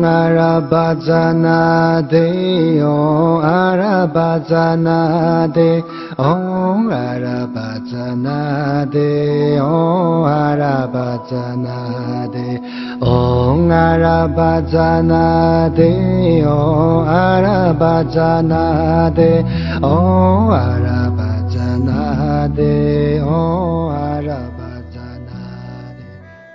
阿拉巴扎那德，唵阿拉巴扎那德，唵阿拉巴扎那德，唵阿拉巴扎那德，唵阿拉巴扎那德，唵阿拉巴扎那德，唵阿拉巴扎那德，唵阿拉巴扎那德。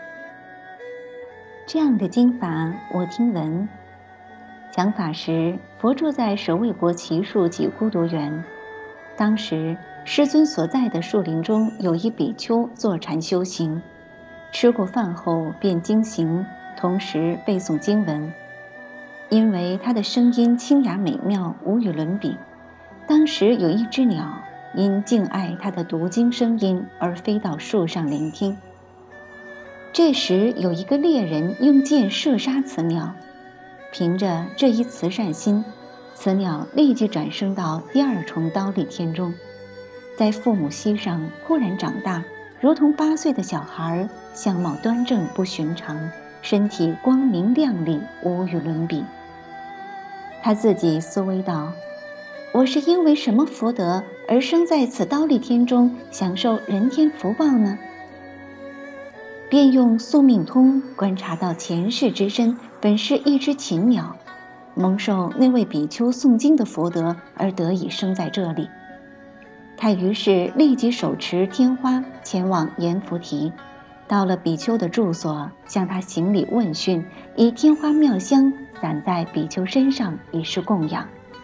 这样的经法我听闻。讲法时，佛住在舍卫国祇树及孤独园。当时师尊所在的树林中有一比丘坐禅修行，吃过饭后便经行，同时背诵经文。因为他的声音清雅美妙，无与伦比，当时有一只鸟因敬爱他的读经声音而飞到树上聆听。这时有一个猎人用箭射杀此鸟，凭着这一慈善心，此鸟立即转生到第二重忉利天中，在父母膝上忽然长大，如同8岁的小孩，相貌端正不寻常，身体光明亮丽，无与伦比。他自己思维道：我是因为什么福德而生在此忉利天中，享受人天福报呢？便用宿命通观察到前世之身本是一只禽鸟，蒙受那位比丘诵经的福德而得以生在这里。他于是立即手持天花前往阎浮提，到了比丘的住所，向他行礼问讯，以天花妙香散在比丘身上，以示供养。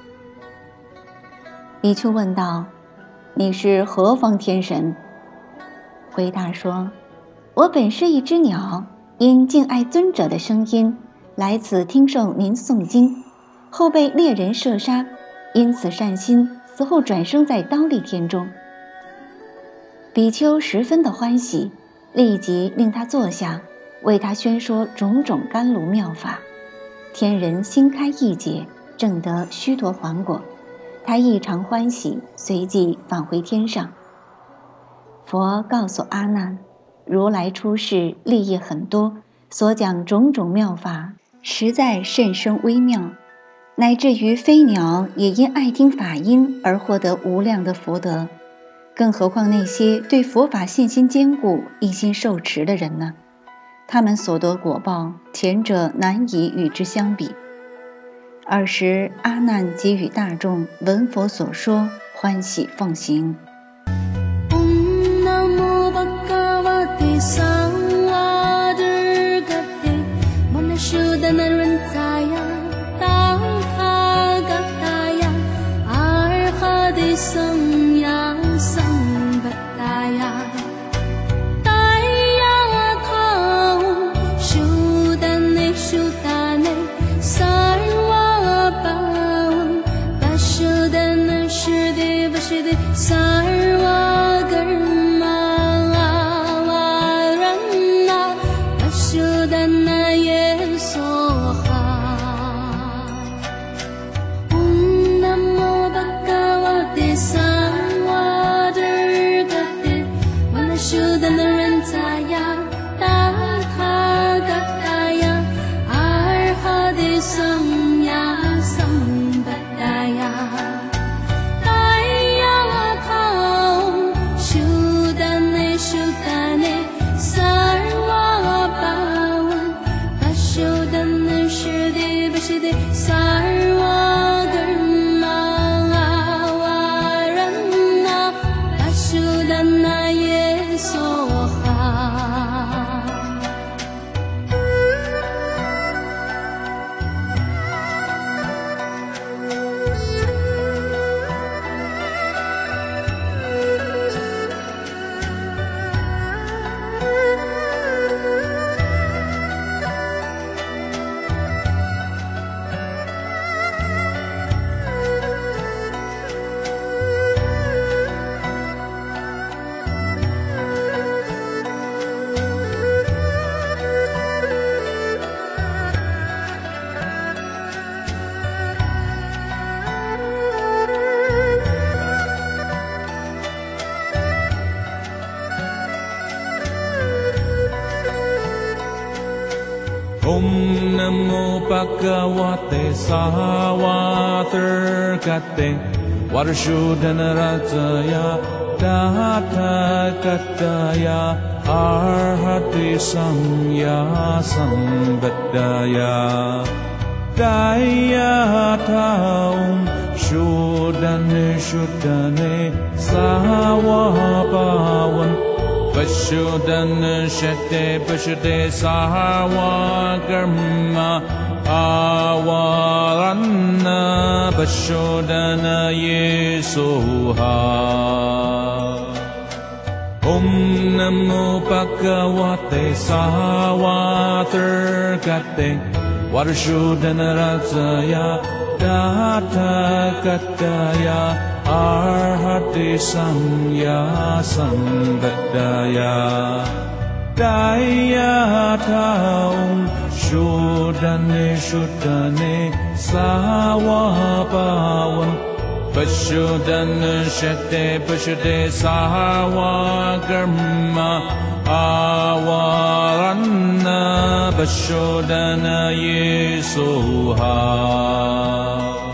比丘问道：你是何方天神？回答说：我本是一只鸟，因敬爱尊者的声音，来此听受您诵经，后被猎人射杀，因此善心，死后转生在忉利天中。比丘十分的欢喜，立即令他坐下，为他宣说种种甘露妙法。天人心开意解，证得须陀洹果，他异常欢喜，随即返回天上。佛告诉阿难：如来出世利益很多，所讲种种妙法实在甚深微妙，乃至于飞鸟也因爱听法音而获得无量的福德，更何况那些对佛法信心坚固、一心受持的人呢？他们所得果报，前者难以与之相比。尔时阿难即与大众闻佛所说，欢喜奉行。 Namo Bhagavate Sawatrgate Varashuddhanarajaya Tathagataya Arhati Samya Sambuddhaya Daya Taum Shuddhane Shuddhane Sawapavan Pashuddhane Shate Pashate Sahawa Karma Awaranna Pashuddhana Yesuha Om Namo Bhagavate Sawatrgate Varashuddhanarajaya Tathagataya Arhati Samya Sambuddhaya Daya Taum Shuddhane Shuddhane Sawapavan Pashuddhane Shate Pashate Sahawa Karma Awaranna Pashuddhana Yesuha